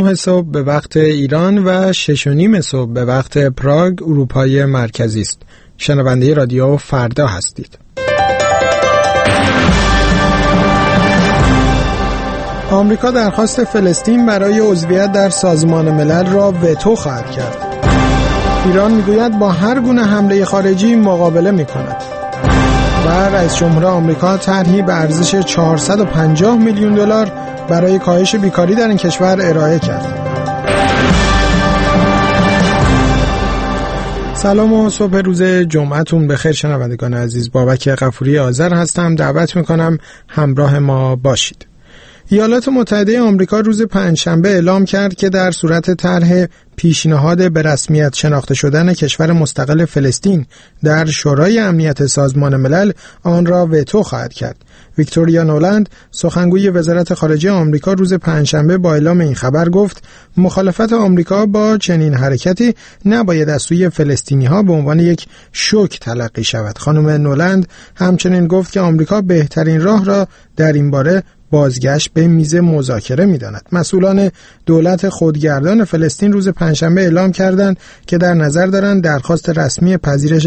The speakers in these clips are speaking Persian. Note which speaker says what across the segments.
Speaker 1: 9 صبح به وقت ایران و 6:30 صبح به وقت پراگ اروپای مرکزی است. شنونده رادیو فردا هستید. آمریکا درخواست فلسطین برای عضویت در سازمان ملل را وتو خواهد کرد. ایران میگوید با هر گونه حمله خارجی مقابله میکند. و رئیس جمهور آمریکا طرحی به ارزش 450 میلیون دلار برای کاهش بیکاری در این کشور ارائه کرد. سلام و صبح روز جمعتون بخیر شنوندگان عزیز. بابک غفوری آذر هستم. دعوت میکنم همراه ما باشید. ایالات متحده آمریکا روز پنجشنبه اعلام کرد که در صورت طرح پیشنهاد به رسمیت شناخته شدن کشور مستقل فلسطین در شورای امنیت سازمان ملل آن را وتو خواهد کرد. ویکتوریا نولند سخنگوی وزارت خارجه آمریکا روز پنجشنبه با اعلام این خبر گفت مخالفت آمریکا با چنین حرکتی نباید از سوی فلسطینی‌ها به عنوان یک شوک تلقی شود. خانم نولند همچنین گفت که آمریکا بهترین راه را در این باره بازگشت به میز مذاکره می‌داند. مسئولان دولت خودگردان فلسطین روز پنجشنبه اعلام کردند که در نظر دارند درخواست رسمی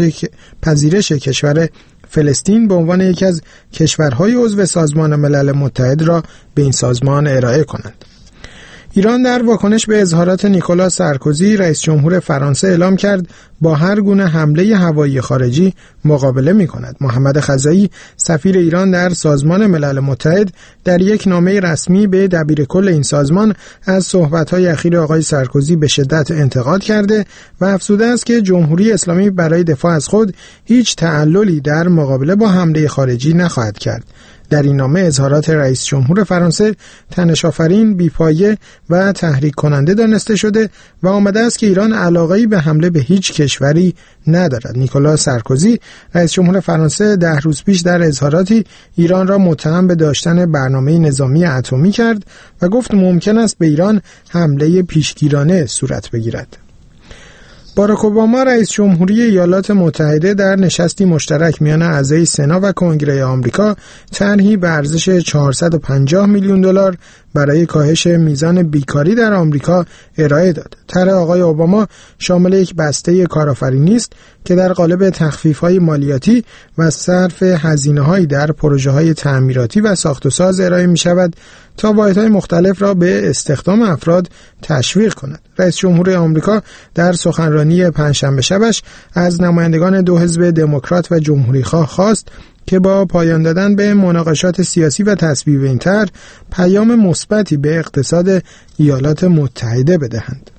Speaker 1: پذیرش کشور فلسطین به عنوان یکی از کشورهای عضو سازمان ملل متحد را به این سازمان ارائه کنند. ایران در واکنش به اظهارات نیکولا سارکوزی رئیس جمهور فرانسه اعلام کرد با هر گونه حمله هوایی خارجی مقابله می‌کند. محمد خزایی سفیر ایران در سازمان ملل متحد در یک نامه رسمی به دبیرکل این سازمان از صحبت‌های اخیر آقای سارکوزی به شدت انتقاد کرده و افزوده است که جمهوری اسلامی برای دفاع از خود هیچ تعللی در مقابله با حمله خارجی نخواهد کرد. در این نامه اظهارات رئیس جمهور فرانسه تنش‌آفرین، بی‌پایه و تحریک کننده دانسته شده و آمده است که ایران علاقه‌ای به حمله به هیچ کشوری ندارد. نیکولا سارکوزی رئیس جمهور فرانسه 10 روز پیش در اظهاراتی ایران را متهم به داشتن برنامه نظامی اتمی کرد و گفت ممکن است به ایران حمله پیشگیرانه صورت بگیرد. باراک اوباما رئیس جمهوری ایالات متحده در نشستی مشترک میان اعضای سنا و کنگره آمریکا طرحی به ارزش 450 میلیون دلار برای کاهش میزان بیکاری در آمریکا ارائه داد. طرح آقای اوباما شامل یک بسته کارآفرینی است که در قالب تخفیف‌های مالیاتی و صرف هزینه‌هایی در پروژه‌های تعمیراتی و ساخت و ساز ارائه می‌شود تا واحدهای مختلف را به استخدام افراد تشویق کند. رئیس جمهور آمریکا در سخنرانی پنجشنبه شبش از نمایندگان دو حزب دموکرات و جمهوری‌خواه خواست که با پایان دادن به مناقشات سیاسی و تصویب این طرح پیام مثبتی به اقتصاد ایالات متحده بدهند.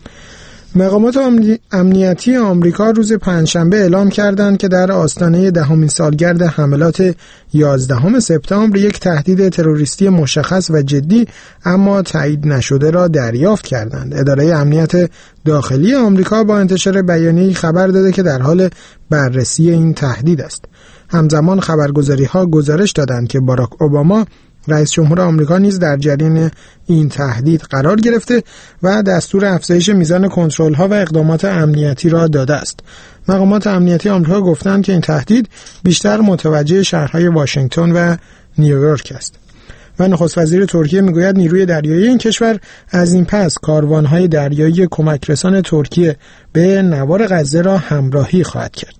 Speaker 1: مقامات امنیتی آمریکا روز پنجشنبه اعلام کردند که در آستانه 10مین سالگرد حملات 11 سپتامبر یک تهدید تروریستی مشخص و جدی اما تایید نشده را دریافت کردند. اداره امنیت داخلی آمریکا با انتشار بیانیه‌ای خبر داده که در حال بررسی این تهدید است. همزمان خبرگزاری‌ها گزارش دادند که باراک اوباما رئیس جمهور آمریکا نیز در جریان این تهدید قرار گرفته و دستور افزایش میزان کنترل‌ها و اقدامات امنیتی را داده است. مقامات امنیتی آمریکا گفتند که این تهدید بیشتر متوجه شهرهای واشنگتن و نیویورک است. و نخست وزیر ترکیه میگوید نیروی دریایی این کشور از این پس کاروان‌های دریایی کمکرسان ترکیه به نوار غزه را همراهی خواهد کرد.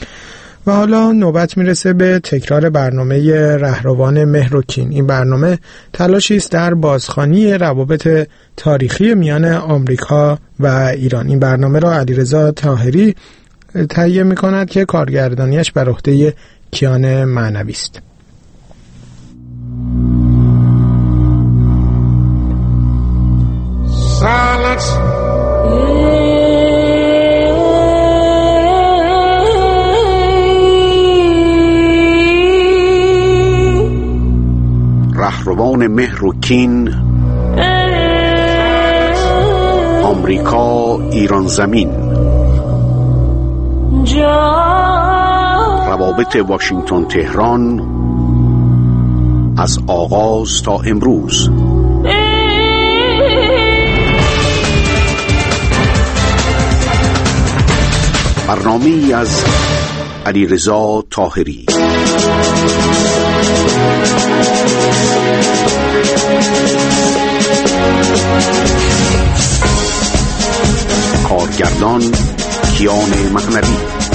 Speaker 1: و حالا نوبت میرسه به تکرار برنامه رهروان مهر و کین. این برنامه تلاشی است در بازخوانی روابط تاریخی میان آمریکا و ایران. این برنامه را علیرضا طاهری تهیه میکند که کارگردانیش بر عهده کیان معنوی است.
Speaker 2: رهروان مهر و کین، آمریکا ایران زمین، روابط واشنگتن تهران از آغاز تا امروز. برنامه‌ای از علیرضا طاهری. بازگردان کیان مقنبی.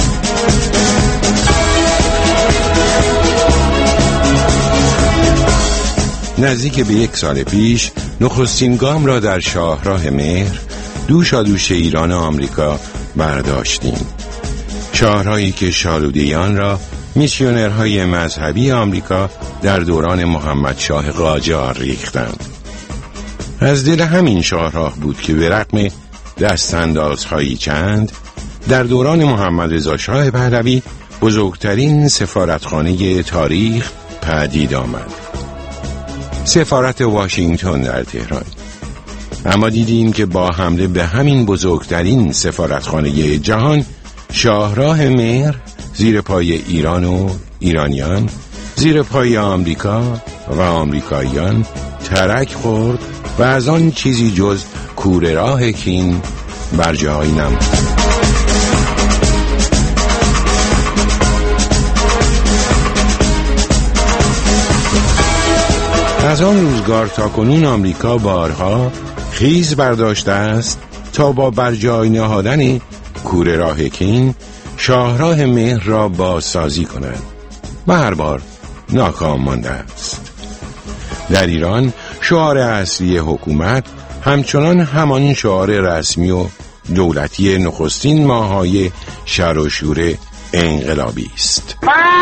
Speaker 3: نزدیک به 1 سال پیش نخستین گام را در شاهراه مهر دوشادوش ایران و آمریکا برداشتیم. شاهراهی که شالودیان را میسیونرهای مذهبی آمریکا در دوران محمد شاه قاجار ریختند. از دل همین شاهراه بود که به رغم دستاندازهایی چند در دوران محمد رضا شاه پهلوی بزرگترین سفارتخانه تاریخ پدید آمد، سفارت واشنگتن در تهران. اما دیدیم که با حمله به همین بزرگترین سفارتخانه جهان، شاهراه مهر زیر پای ایران و ایرانیان، زیر پای آمریکا و آمریکاییان ترک خورد و از آن چیزی جز کوره راه کین بر جایی نماند. از آن روزگار تا کنون آمریکا بارها خیز برداشته است تا با برجای نهادن کوره راه کین شاهراه مهر را بازسازی کند و هر بار ناکام مانده است. در ایران شعار اصلی حکومت همچنان همان شعار رسمی و دولتی نخستین ماه‌های شر و شور انقلابی است.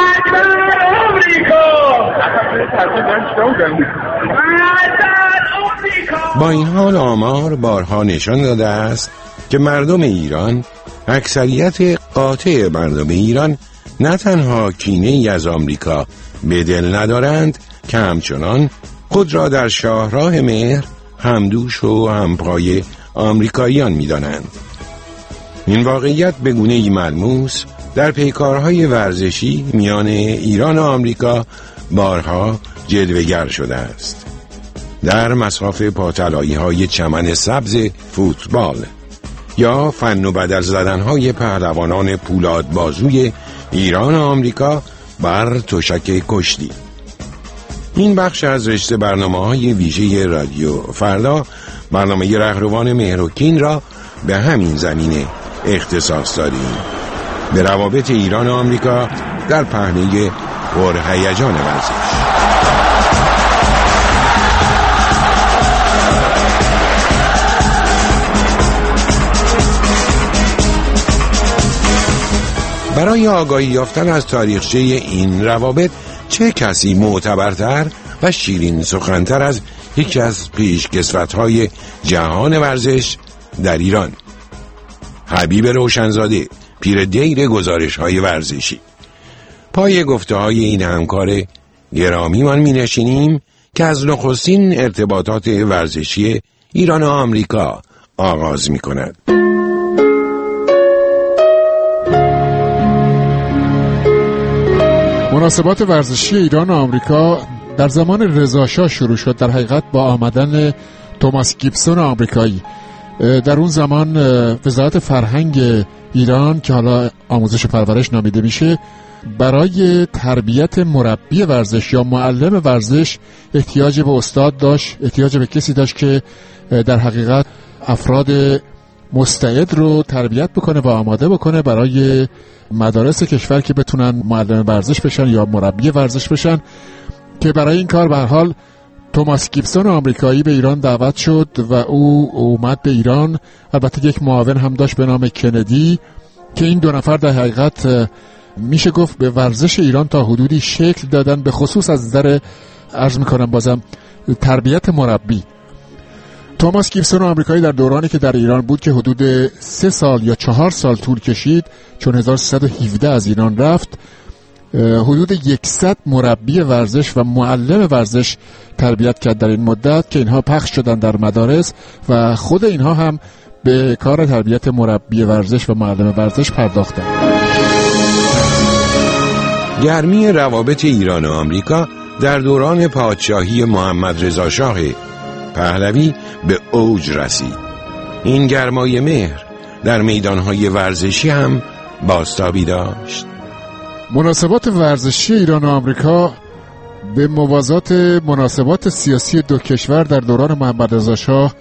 Speaker 3: با این حال آمار بارها نشان داده است که مردم ایران، اکثریت قاطع مردم ایران، نه تنها کینه‌ای از آمریکا به دل ندارند که همچنان خود را در شاهراه مهر همدوش و همپای آمریکاییان می‌دانند. این واقعیت به گونه‌ای ملموس در پیکارهای ورزشی میان ایران و آمریکا بارها جلوه‌گر شده است. در مصاف پاطلایی‌های چمن سبز فوتبال یا فن و بدل زدن‌های پهلوانان پولاد بازوی ایران و آمریکا بر تشک کشتی. این بخش از رشته برنامه‌های ویژه رادیو فردا، برنامه رهروان مهر و کین را به همین زمینه اختصاص دادیم، به روابط ایران و آمریکا در پهنه پرهیجان ورزش. برای آگاهی یافتن از تاریخچه این روابط چه کسی معتبرتر و شیرین سخنتر از یکی از پیشکسوت‌های جهان ورزش در ایران، حبیب روشنزاده، پیر دیر گزارش‌های ورزشی. پای گفته‌های این همکار گرامیمان می‌نشینیم که از نخستین ارتباطات ورزشی ایران و آمریکا آغاز می‌کند.
Speaker 4: مناسبات ورزشی ایران و آمریکا در زمان رضا شاه شروع شد، در حقیقت با آمدن توماس گیبسون آمریکایی. در اون زمان وزارت فرهنگ ایران که حالا آموزش و پرورش نامیده میشه، برای تربیت مربی ورزش یا معلم ورزش احتیاج به استاد داشت، احتیاج به کسی داشت که در حقیقت افراد مستعد رو تربیت بکنه و آماده بکنه برای مدارس کشور که بتونن معلم ورزش بشن یا مربی ورزش بشن. که برای این کار به هر حال توماس گیبسون آمریکایی به ایران دعوت شد و او اومد به ایران. البته یک معاون هم داشت به نام کندی که این دو نفر در حقیقت میشه گفت به ورزش ایران تا حدودی شکل دادن، به خصوص از نظر عرض میکنم بازم تربیت مربی. توماس گیبسون آمریکایی در دورانی که در ایران بود که حدود 3 سال یا 4 سال طول کشید، چون 1317 از ایران رفت، حدود 100 مربی ورزش و معلم ورزش تربیت کرد در این مدت که اینها پخش شدن در مدارس و خود اینها هم به کار تربیت مربی ورزش و معلم ورزش پرداختند.
Speaker 3: گرمی روابط ایران و آمریکا در دوران پادشاهی محمد رضا شاه پهلوی به اوج رسید. این گرمای مهر در میدانهای ورزشی هم بازتابی داشت.
Speaker 4: مناسبات ورزشی ایران و آمریکا به موازات مناسبات سیاسی دو کشور در دوران محمد رضا شاه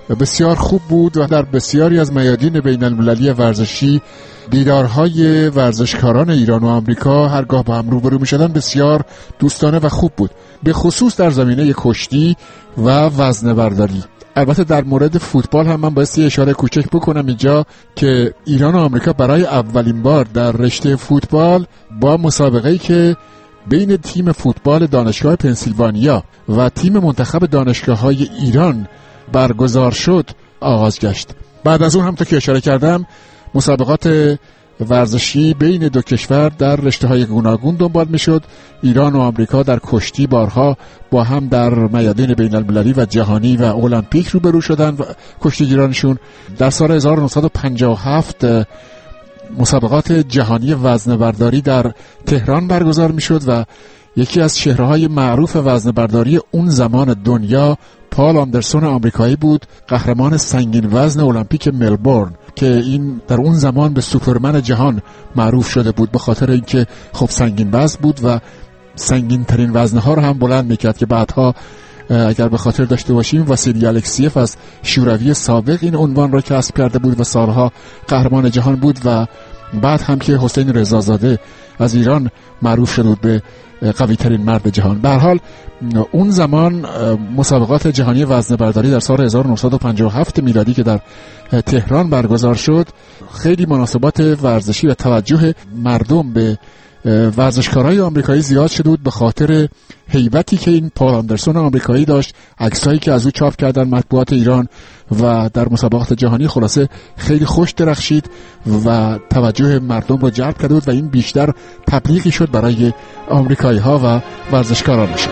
Speaker 4: بسیار خوب بود و در بسیاری از میادین بین المللی ورزشی دیدارهای ورزشکاران ایران و آمریکا هرگاه با هم روبرو می شدن بسیار دوستانه و خوب بود، به خصوص در زمینه کشتی و وزنه برداری. البته در مورد فوتبال هم من بایستی اشاره کوچک بکنم اینجا که ایران و آمریکا برای اولین بار در رشته فوتبال با مسابقه‌ای که بین تیم فوتبال دانشگاه پنسیلوانیا و تیم منتخب دانشگاه‌های ایران برگزار شد آغاز گشت. بعد از اون هم تا که اشاره کردم مسابقات ورزشی بین دو کشور در رشته‌های گوناگون دنبال می‌شد. ایران و آمریکا در کشتی بارها با هم در میادین بین‌المللی و جهانی و المپیک روبرو شدند و کشتیگیرانشون در سال 1957 مسابقات جهانی وزنه برداری در تهران برگزار می‌شد و یکی از چهره‌های معروف وزنه برداری اون زمان دنیا پال آندرسون آمریکایی بود، قهرمان سنگین وزن المپیک ملبورن که این در اون زمان به سوپرمن جهان معروف شده بود به خاطر اینکه خب سنگین وزن بود و سنگین ترین وزنه ها رو هم بلند میکرد که بعدها اگر به خاطر داشته باشیم واسیلی الکسیف از شوروی سابق این عنوان را کسب کرده بود و سالها قهرمان جهان بود و بعد هم که حسین رضازاده از ایران معروف شده بود به قوی ترین مرد جهان. به هر حال اون زمان مسابقات جهانی وزنه برداری در سال 1957 میلادی که در تهران برگزار شد خیلی مناسبات ورزشی و توجه مردم به ورزشکارای آمریکایی زیاد شده بود به خاطر هیبتی که این پال آندرسون آمریکایی داشت، عکسایی که از او چاپ کردن مطبوعات ایران و در مسابقات جهانی خلاصه خیلی خوش درخشید و توجه مردم رو جلب کرده بود و این بیشتر تبلیغی شد برای آمریکایی ها و ورزشکارانشون.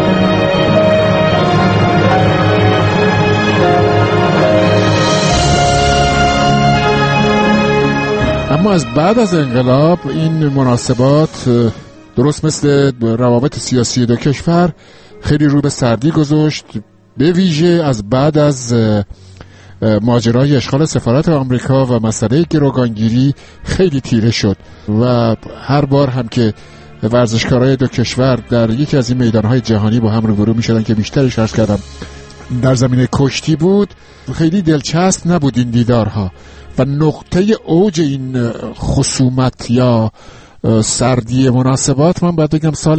Speaker 4: اما از بعد از انقلاب این مناسبات درست مثل روابط سیاسی دو کشور خیلی رو به سردی گذاشت، به ویژه از بعد از ماجرای اشغال سفارت آمریکا و مسئله گروگانگیری خیلی تیره شد و هر بار هم که ورزشکارای دو کشور در یکی از این میدانهای جهانی با هم روبرو می‌شدن که بیشترش عرض کردم در زمینه کشتی بود، خیلی دلچسب نبود این دیدارها و نقطه اوج این خصومت یا سردی مناسبات من باید بگم سال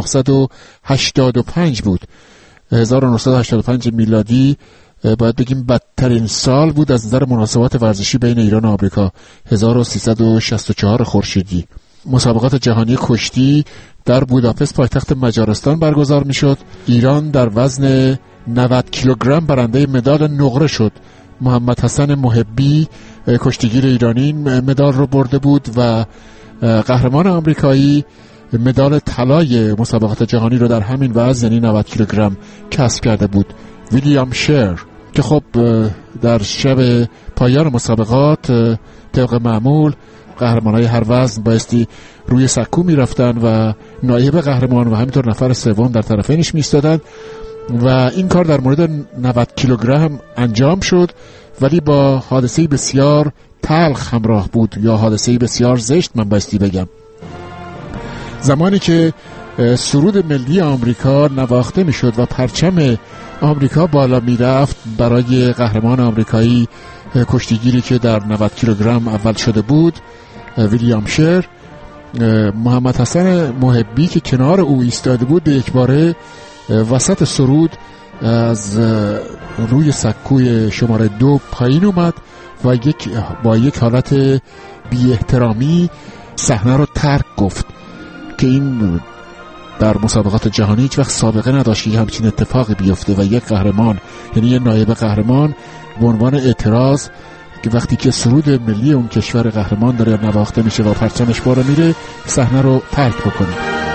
Speaker 4: 1985 بود. 1985 میلادی باید بگیم بدترین سال بود از نظر مناسبات ورزشی بین ایران و آمریکا. 1364 خورشیدی مسابقات جهانی کشتی در بوداپست پایتخت مجارستان برگزار میشد. ایران در وزن 90 کیلوگرم برنده مدال نقره شد. محمد حسن محبی کشتیگیر ایرانی مدال رو برده بود و قهرمان آمریکایی مدال طلای مسابقات جهانی رو در همین وزن یعنی 90 کیلوگرم کسب کرده بود. ویلیام شر که خب در شب پایان مسابقات طبق معمول قهرمانای هر وزن بایستی روی سکو می رفتن و نایب قهرمان و همینطور نفر سوم در طرفینش می ایستادن و این کار در مورد 90 کیلوگرم انجام شد ولی با حادثه بسیار تلخ همراه بود یا حادثه بسیار زشت من بایستی بگم. زمانی که سرود ملی آمریکا نواخته می شد و پرچم آمریکا بالا می رفت برای قهرمان آمریکایی کشتیگیری که در 90 کیلوگرم اول شده بود ویلیام شر، محمد حسن محبی که کنار او ایستاده بود به یک باره وسط سرود از روی سکوی شماره 2 پایین اومد و با یک حالت بی احترامی صحنه رو ترک گفت که این در مسابقات جهانی هیچ وقت سابقه نداشت که همچین اتفاقی بیفته و یک قهرمان یعنی یک نایب قهرمان به عنوان اعتراض که وقتی که سرود ملی اون کشور قهرمان داره نواخته میشه و پرچمش بالا میره صحنه رو ترک بکنه.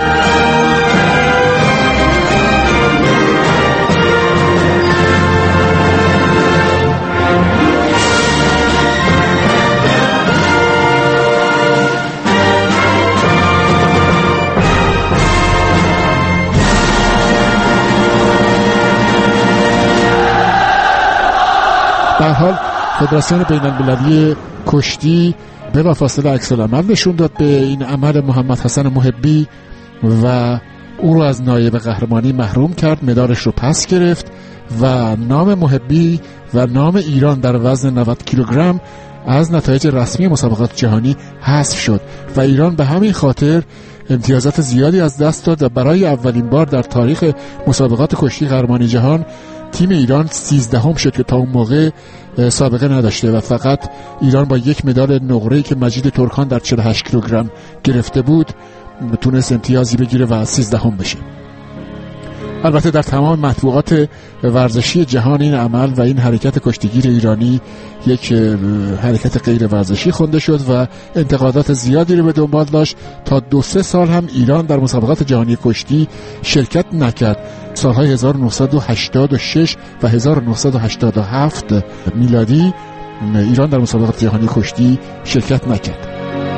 Speaker 4: به هر حال فدراسیون بین‌المللی کشتی بلافاصله عکس‌العمل نشون داد به این عمل محمد حسن محبی و او رو از نایب قهرمانی محروم کرد، مدالش رو پس گرفت و نام محبی و نام ایران در وزن 90 کیلوگرم از نتایج رسمی مسابقات جهانی حذف شد و ایران به همین خاطر امتیازات زیادی از دست داد و برای اولین بار در تاریخ مسابقات کشتی قهرمانی جهان تیم ایران 13ام شد که تا اون موقع سابقه نداشته و فقط ایران با یک مدال نقره‌ای که مجید ترکان در 48 کیلوگرم گرفته بود تونست امتیازی بگیره و 13ام بشه. البته در تمام مطبوعات ورزشی جهان این عمل و این حرکت کشتیگیر ایرانی یک حرکت غیر ورزشی خونده شد و انتقادات زیادی رو به دنبال داشت. تا 2-3 سال هم ایران در مسابقات جهانی کشتی شرکت نکرد. سالهای 1986 و 1987 میلادی ایران در مسابقات جهانی کشتی شرکت نکرد.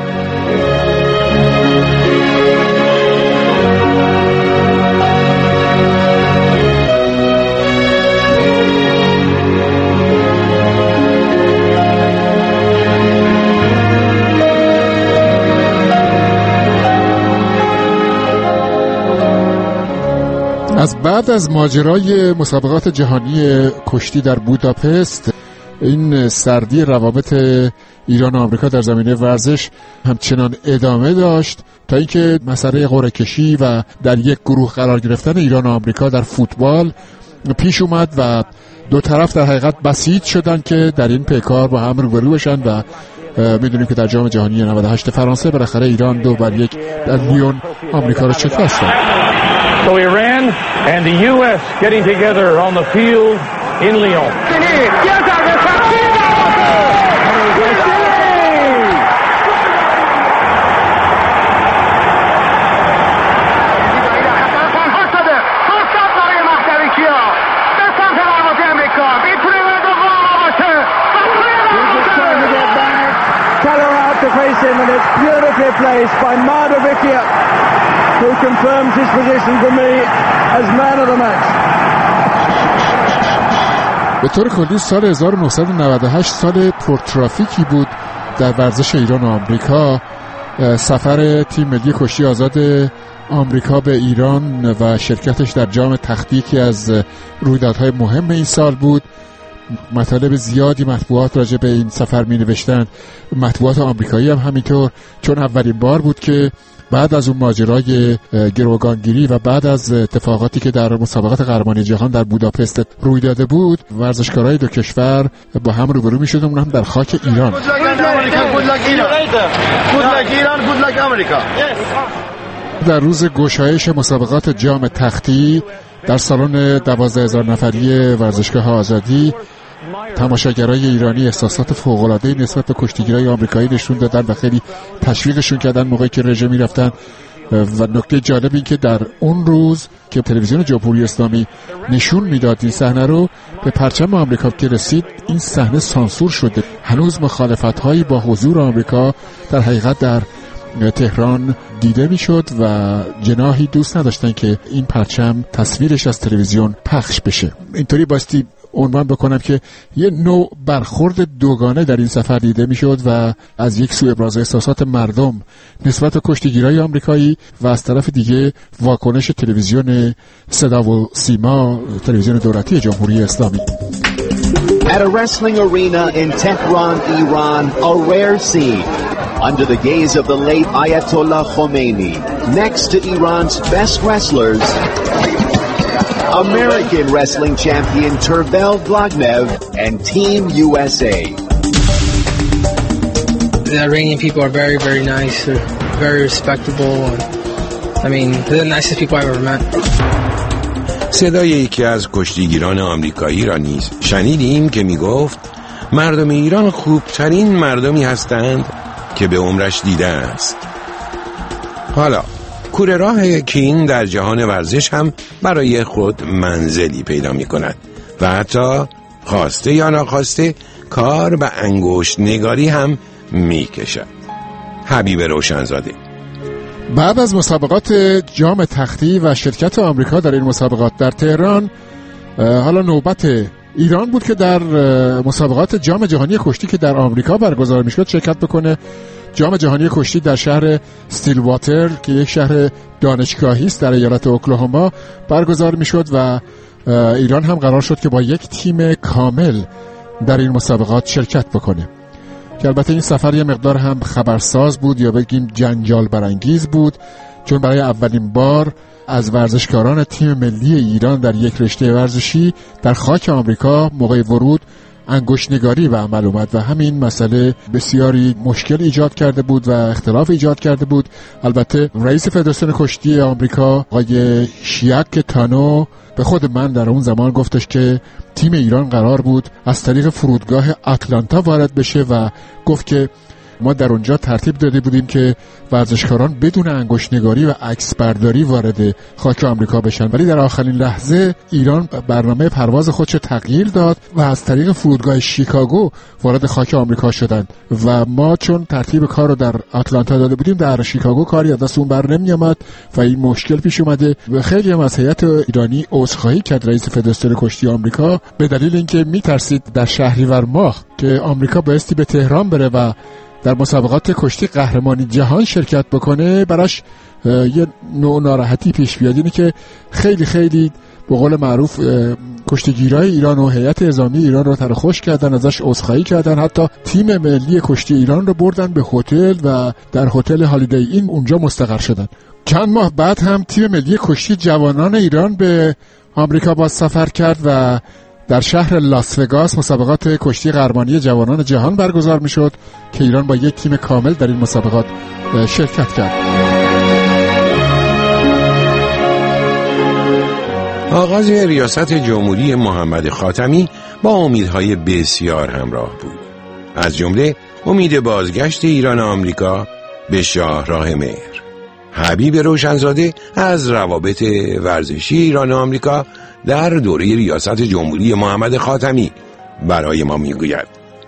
Speaker 4: از بعد از ماجرای مسابقات جهانی کشتی در بوداپست این سردی روابط ایران و آمریکا در زمینه ورزش همچنان ادامه داشت تا اینکه مسئله قرعه کشی و در یک گروه قرار گرفتن ایران و آمریکا در فوتبال پیش اومد و دو طرف در حقیقت بسیج شدن که در این پیکار با هم روبرو بشن و میدونیم که در جام جهانی 98 فرانسه بالاخره ایران 2-1 در لیون آمریکا رو شکست داد.
Speaker 5: So Iran and the U.S. getting together on the field in Lyon.
Speaker 6: And it's beautifully placed by Mardovikia, who confirms his position for me as man of the match.
Speaker 4: به طور کلی سال 1998 سال پرترافیکی بود در ورزش ایران و آمریکا. سفر تیم ملی کشتی آزاد آمریکا به ایران و شرکتش در جام تختی که از رویدادهای مهم این سال بود. مطالب زیادی مطبوعات راجع به این سفر می نوشتند، مطبوعات آمریکایی هم همینطور، چون اولین بار بود که بعد از اون ماجرای گروگانگیری و بعد از اتفاقاتی که در مسابقات قهرمانی جهان در بوداپست روی داده بود ورزشکارای دو کشور با هم روبرو می شدن، اون هم در خاک ایران. در روز گشایش مسابقات جام تختی در سالن 12,000 نفری ورزشگاه آزادی تماشاگرای ایرانی احساسات فوق‌العاده‌ای نسبت به کشتیگیرای آمریکایی نشون دادن و خیلی تشویقشون کردن موقعی که رژه می‌رفتن. و نکته جالب این که در اون روز که تلویزیون جمهوری اسلامی نشون میداد این صحنه رو، به پرچم آمریکا که رسید این صحنه سانسور شده. هنوز مخالفت‌هایی با حضور آمریکا در حقیقت در تهران دیده میشد و جناحی دوست نداشتن که این پرچم تصویرش از تلویزیون پخش بشه. اینطوری باستی عنوان بکنم که یه نوع برخورد دوگانه در این سفر دیده میشد و از یک سو ابراز احساسات مردم نسبت به کشتیگیرای آمریکایی و از طرف دیگه واکنش تلویزیون صدا و سیما، تلویزیون دولتی جمهوری اسلامی.
Speaker 7: At a wrestling arena in Tehran, Iran, a rare scene. Under the gaze of the late Ayatollah Khomeini, next to Iran's best wrestlers, American wrestling champion Tervel Blagnev and Team USA.
Speaker 8: The Iranian people are very, very nice. They're very respectable. I mean, they're the nicest people I've ever met.
Speaker 3: صدای یکی از کشتیگیران آمریکایی را نیز شنیدیم که می گفت مردم ایران خوبترین مردمی هستند که به عمرش دیده است. حالا کوره راه کین در جهان ورزش هم برای خود منزلی پیدا می کند و حتی خواسته یا ناخواسته کار به انگشت نگاری هم می کشد. حبیب روشنزاده.
Speaker 4: بعد از مسابقات جام تختی و شرکت آمریکا در این مسابقات در تهران، حالا نوبت ایران بود که در مسابقات جام جهانی کشتی که در آمریکا برگزار میشد شرکت بکنه. جام جهانی کشتی در شهر استیلواتر که یک شهر دانشگاهی است در ایالت اوکلاهوما برگزار میشد و ایران هم قرار شد که با یک تیم کامل در این مسابقات شرکت بکنه که البته این سفر یه مقدار هم خبرساز بود یا بگیم جنجال برانگیز بود، چون برای اولین بار از ورزشکاران تیم ملی ایران در یک رشته ورزشی در خاک آمریکا موقع ورود انگشت‌نگاری به عمل اومد و همین مسئله بسیاری مشکل ایجاد کرده بود و اختلاف ایجاد کرده بود. البته رئیس فدراسیون کشتی آمریکا آقای شیاک تانو به خود من در اون زمان گفتش که تیم ایران قرار بود از طریق فرودگاه آتلانتا وارد بشه و گفت که ما در اونجا ترتیب داده بودیم که ورزشکاران بدون انگشت‌نگاری و عکس برداری وارد خاک آمریکا بشن، ولی در آخرین لحظه ایران برنامه پرواز خودش تغییر داد و از طریق فرودگاه شیکاگو وارد خاک آمریکا شدند و ما چون ترتیب کار رو در آتلانتا داده بودیم در شیکاگو کاری از دست اون بر نمی آمد و این مشکل پیش اومده و خیلی هم از هیئت ایرانی عذرخواهی کرد رئیس فدراسیون کشتی آمریکا به دلیل اینکه میترسید در شهریور ماه که آمریکا بایستی به تهران بره و در مسابقات کشتی قهرمانی جهان شرکت بکنه براش یه نوع ناراحتی پیش بیاد، اینه که خیلی خیلی به قول معروف کشتیگیرای ایران و هیئت نظامی ایران رو ترخوش کردن، ازش عذرخواهی کردن، حتی تیم ملی کشتی ایران رو بردن به هتل و در هتل هالیدی این اونجا مستقر شدن. چند ماه بعد هم تیم ملی کشتی جوانان ایران به آمریکا باز سفر کرد و در شهر لاس وگاس مسابقات کشتی قهرمانی جوانان جهان برگزار میشد که ایران با یک تیم کامل در این مسابقات شرکت کرد.
Speaker 3: آغاز ریاست جمهوری محمد خاتمی با امیدهای بسیار همراه بود، از جمله امید بازگشت ایران آمریکا به شاهراه مهر. حبیب روشنزاده از روابط ورزشی ایران و آمریکا در دوره ریاست جمهوری محمد خاتمی برای ما میگوید: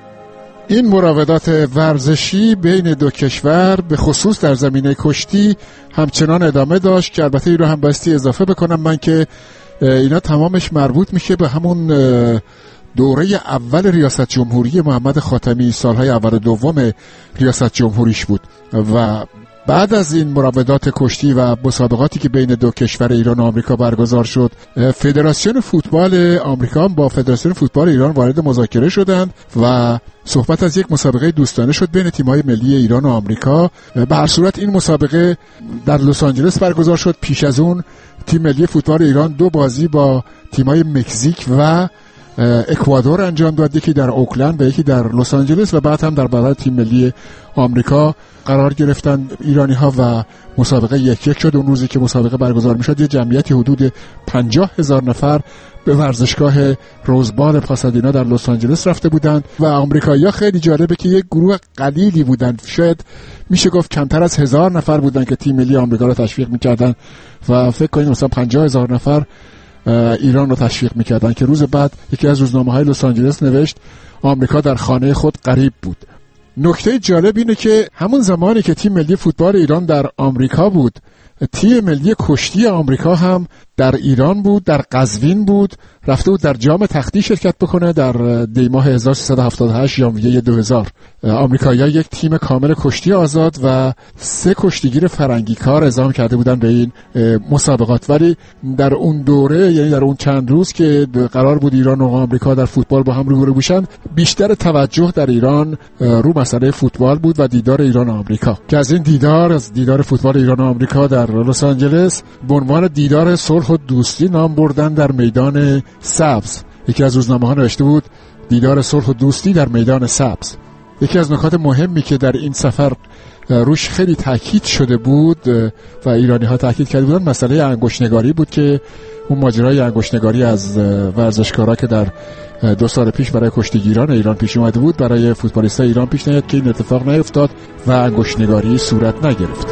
Speaker 4: این مراودات ورزشی بین دو کشور به خصوص در زمینه کشتی همچنان ادامه داشت که البته این رو هم بایستی اضافه بکنم من که اینا تمامش مربوط میشه به همون دوره اول ریاست جمهوری محمد خاتمی، سالهای اول و دوم ریاست جمهوریش بود و بعد از این مراودات کشتی و مسابقاتی که بین دو کشور ایران و آمریکا برگزار شد، فدراسیون فوتبال آمریکا با فدراسیون فوتبال ایران وارد مذاکره شدند و صحبت از یک مسابقه دوستانه شد بین تیم‌های ملی ایران و آمریکا. به هر صورت این مسابقه در لس آنجلس برگزار شد. پیش از اون تیم ملی فوتبال ایران 2 بازی با تیم‌های مکزیک و اکوادور انجام داد، یکی در اوکلند و یکی در لس آنجلس و بعد هم در برابر تیم ملی آمریکا قرار گرفتن ایرانی ها و مسابقه 1-1 شد. اون روزی که مسابقه برگزار می شد یه جمعیتی حدود 50,000 نفر به ورزشگاه روزبار پاسادینا در لس آنجلس رفته بودند و آمریکایی‌ها خیلی جالبه که یک گروه قلیلی بودند، شاید میشه گفت کمتر از 1000 نفر بودند که تیم ملی آمریکا رو تشویق می‌کردن و فکر کنید مثلا 50,000 نفر ایران رو تشویق می‌کردن که روز بعد یکی از روزنامه‌های لس آنجلس نوشت آمریکا در خانه خود غریب بود. نکته جالب اینه که همون زمانی که تیم ملی فوتبال ایران در آمریکا بود، تیم ملی کشتی آمریکا هم در ایران بود، در قزوین بود، رفته بود در جام تختی شرکت بکنه در دی ماه 1378 ژانویه 2000. آمریکایی‌ها یک تیم کامل کشتی آزاد و 3 کشتیگیر فرنگی کار اعزام کرده بودن به این مسابقات، ولی در اون دوره یعنی در اون چند روز که قرار بود ایران و آمریکا در فوتبال با هم روبرو بشن، بیشتر توجه در ایران رو مسئله فوتبال بود و دیدار ایران و آمریکا که از این دیدار فوتبال ایران و آمریکا در لس آنجلس به عنوان دیدار صلح و دوستی نام بردن در میدان سبز. یکی از روزنامه‌ها نوشته بود دیدار صلح و دوستی در میدان سبز. یکی از نکات مهمی که در این سفر روش خیلی تاکید شده بود و ایرانی‌ها تاکید کرده بودن مسئله انگشت‌نگاری بود که اون ماجرای انگشت‌نگاری از ورزشکارا که در 2 سال پیش برای کشتیگیران ایران پیش اومده بود برای فوتبالیستای ایران پیش نیاد که این اتفاق نیفتاد و انگشت‌نگاری صورت نگرفت.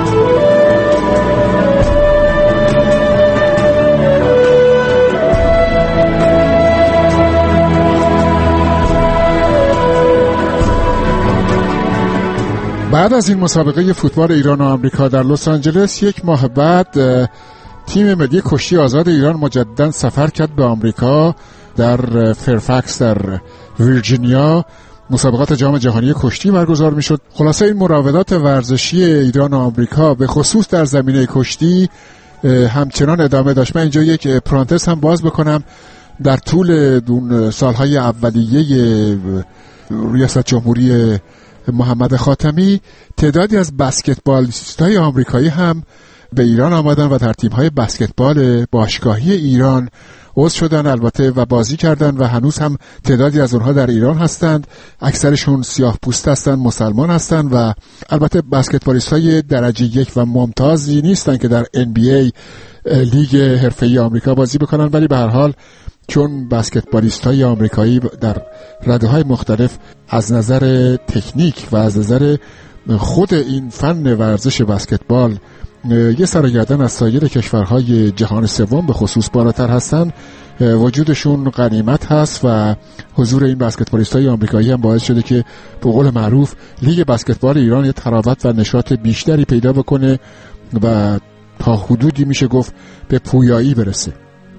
Speaker 4: بعد از این مسابقه فوتبال ایران و آمریکا در لس آنجلس، 1 ماه بعد تیم ملی کشتی آزاد ایران مجددا سفر کرد به آمریکا در فرفکس در ویرجینیا مسابقات جام جهانی کشتی برگزار میشد. خلاصه این مراودات ورزشی ایران و آمریکا به خصوص در زمینه کشتی همچنان ادامه داشت. من اینجا یک پرانتز هم باز بکنم. در طول اون سالهای اولیه ریاست جمهوری محمد خاتمی تعدادی از بسکتبالیست‌های آمریکایی هم به ایران آمدن و در تیم‌های بسکتبال باشگاهی ایران عضو شدن البته و بازی کردن و هنوز هم تعدادی از اونها در ایران هستند. اکثرشون سیاه پوست هستند، مسلمان هستند و البته بسکتبالیست‌های درجه 1 و ممتازی نیستن که در NBA لیگ حرفه‌ای آمریکا بازی بکنن، ولی به هر حال چون بسکتبالیست‌های آمریکایی در رده‌های مختلف از نظر تکنیک و از نظر خود این فن ورزش بسکتبال یه سرگردن از سایر کشورهای جهان سوم به خصوص بالاتر هستن، وجودشون غنیمت هست و حضور این بسکتبالیست‌های آمریکایی هم باعث شده که به قول معروف لیگ بسکتبال ایران یه تراوت و نشاط بیشتری پیدا بکنه و تا حدودی میشه گفت به پویایی برسه.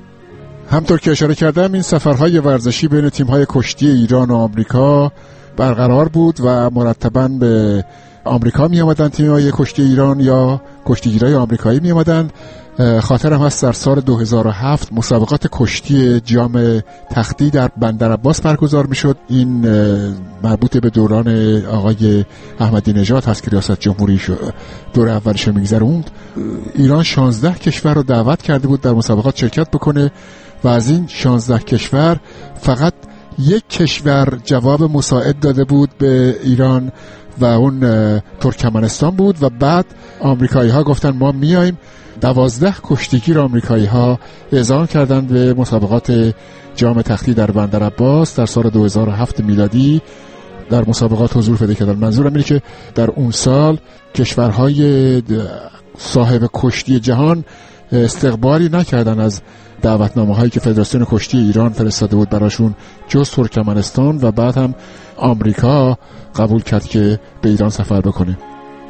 Speaker 4: همطور که اشاره کردم این سفرهای ورزشی بین تیم‌های کشتی ایران و آمریکا برقرار بود و مرتباً به آمریکا می آمدن تیم‌های کشتی ایران یا کشتیگیرای آمریکایی می آمدن. خاطرم هست در سال 2007 مسابقات کشتی جام تختی در بندرعباس برگزار می شد. این مربوط به دوران آقای احمدی نژاد هست که ریاست جمهوری دور اولش میگذروند. ایران 16 کشور رو دعوت کرده بود در مسابقات شرکت بکنه و از این 16 کشور فقط یک کشور جواب مساعد داده بود به ایران و اون ترکمنستان بود و بعد آمریکایی ها گفتن ما میایم. 12 کشتیگیر آمریکایی ها اعزام کردند به مسابقات جام تختی در بندرعباس در سال 2007 میلادی در مسابقات حضور پیدا کردند. منظورم اینه که در اون سال کشورهای صاحب کشتی جهان استقبالی نکردن از دعوتنامه هایی که فدراسیون کشتی ایران فرستاده بود براشون جز ترکمنستان و بعد هم آمریکا قبول کرد که به ایران سفر بکنه.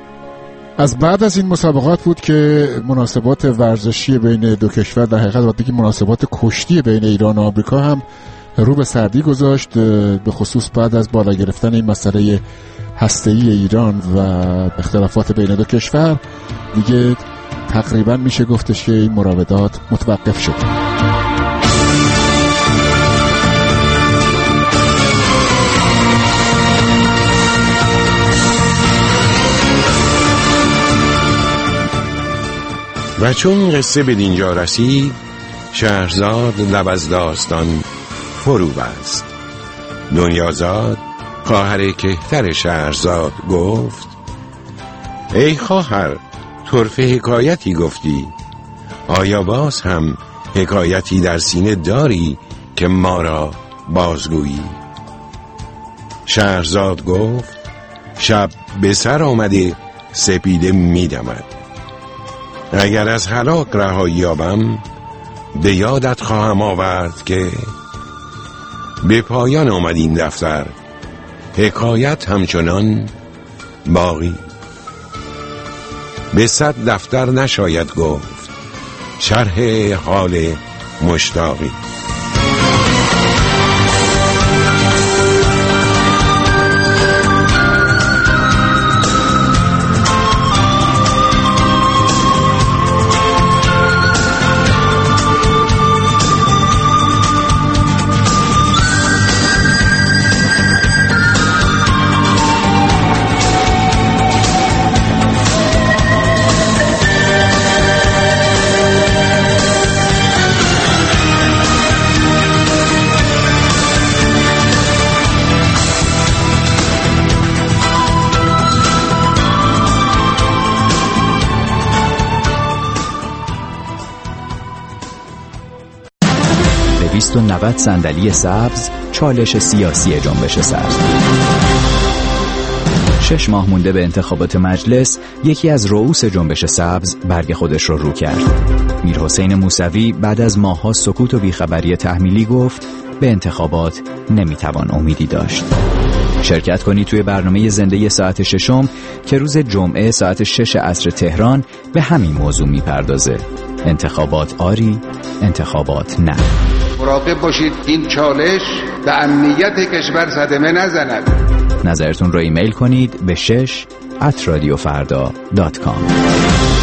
Speaker 4: از بعد از این مسابقات بود که مناسبات ورزشی بین دو کشور در حقیقت باید بگیم مناسبات کشتی بین ایران و آمریکا هم رو به سردی گذاشت، به خصوص بعد از بالا گرفتن این مسئله هسته‌ای ایران و اختلافات بین دو کشور دیگه تقریبا میشه گفتش که این مراودات متوقف شد.
Speaker 3: و چون قصه به دینجا رسید شهرزاد لب از داستان فرو بست. دنیازاد خواهر کهتر شهرزاد گفت ای خواهر طرف حکایتی گفتی، آیا باز هم حکایتی در سینه داری که ما را بازگویی؟ شهرزاد گفت شب به سر آمده سپیده میدمد، اگر از هلاک رهایی یابم به یادت خواهم آورد که به پایان آمد این دفتر، حکایت همچنان باقی. به 100 دفتر نشاید گفت شرح حال مشتاقی.
Speaker 9: و 90 صندلی سبز، چالش سیاسی جنبش سبز. 6 ماه مونده به انتخابات مجلس، یکی از رؤوس جنبش سبز برگ خودش رو کرد. میرحسین موسوی بعد از ماه‌ها سکوت و بیخبری تحمیلی گفت به انتخابات نمیتوان امیدی داشت. شرکت کنی توی برنامه زنده ساعت 6 که روز جمعه ساعت 6 عصر تهران به همین موضوع میپردازه. انتخابات آری، انتخابات نه.
Speaker 10: مراقب باشید این چالش به امنیت کشور صدمه نزند.
Speaker 9: نظرتون رو ایمیل کنید به 6@radiofarda.com.